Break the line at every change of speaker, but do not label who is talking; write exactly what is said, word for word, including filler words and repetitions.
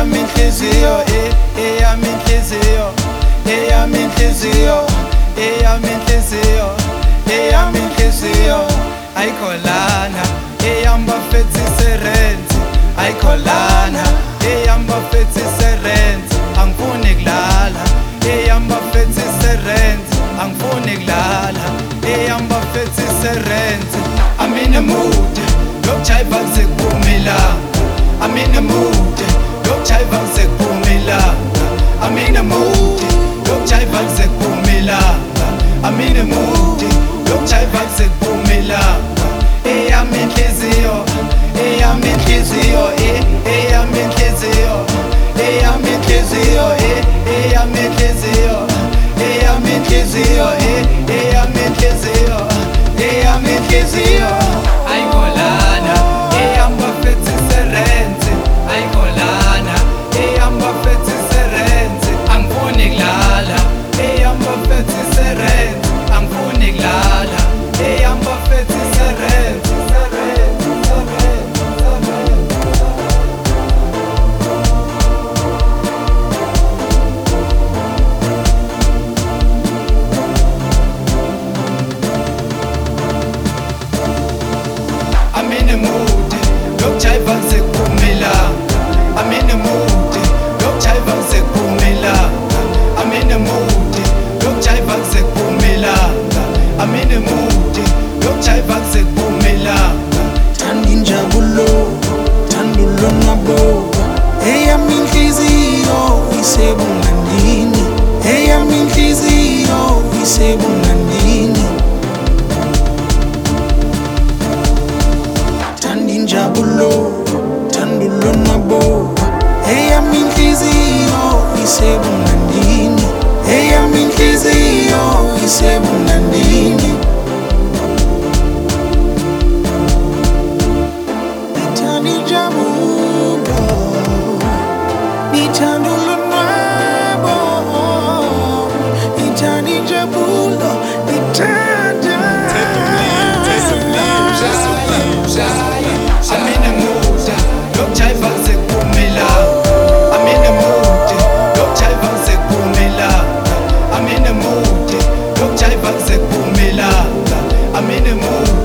eyami inhliziyo, eyami inhliziyo, eyami inhliziyo, eyami inhliziyo, eyami inhliziyo ayikholana, eyamba fethi serenzi ayikholana, eyamba fethi serenzi angifuni kulala, eyamba fethi serenzi angifuni kulala, eyamba fethi serenzi. I'm in the mood, don't try to say boomila. I'm in the mood, don't try to say boomila. I'm in the mood, don't try to say boomila. I'm in the mood, don't try to say boomila. Hey, I'm in Kizio, hey, I'm in Kizio, hey, I'm in Kizio, hey, I'm in Kizio, hey, I'm in Kizio, hey, I'm in Kizio, hey, I'm in Kizio, hey, I'm in Kizio. Ayikholana, eyamba fethi serenzi ayikholana, eyamba fethi serenzi angifuni kulala, eyamba fethi serenzi angifuni kulala, eyamba fethi serenzi serenzi serenzi serenzi. I'm in the mood, don't try to say boomila. I'm in the mood, don't try to say boomila. I'm in the mood, don't try to say boomila. I'm in the mood, don't try to say boomila.
Tandinjabulo, tandulo nabo. Eyami inhliziyo isebungandini. Eyami inhliziyo isebungandini. Tandinjabulo, tandulo nabo. Eyami inhliziyo isebungandini. Eyami inhliziyo isebungandini. Tandinjabulo, tandulo nabo. Tandinjabulo,
I'm in the mood, don't try to say boomila. I'm in the mood, don't try to say boomila. I'm in the mood, don't try to say boomila. I'm in the mood.